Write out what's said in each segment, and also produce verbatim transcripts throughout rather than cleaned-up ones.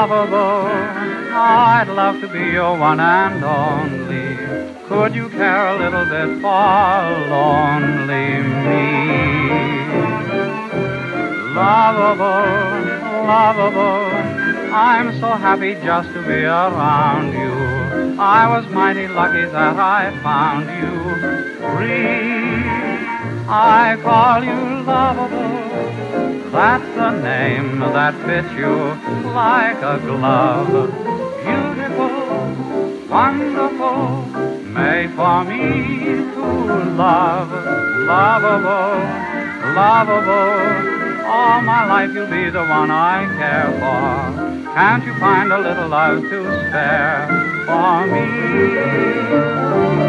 Lovable, I'd love to be your one and only. Could you care a little bit for lonely me? Lovable, lovable, I'm so happy just to be around you. I was mighty lucky that I found you. Free, I call you lovable. That's the name that fits you like a glove. Beautiful, wonderful, made for me to love. Lovable, lovable, all my life you'll be the one I care for. Can't you find a little love to spare for me?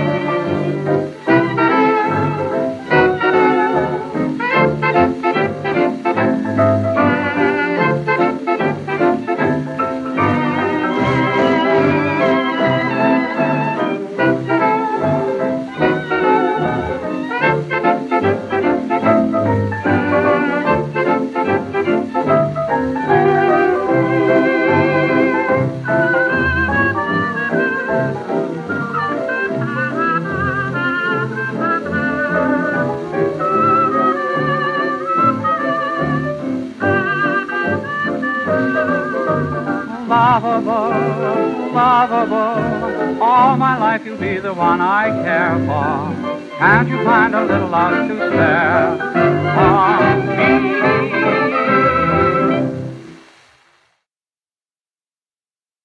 Lovable, lovable, all my life you'll be the one I care for. Can't you find a little love to spare for me?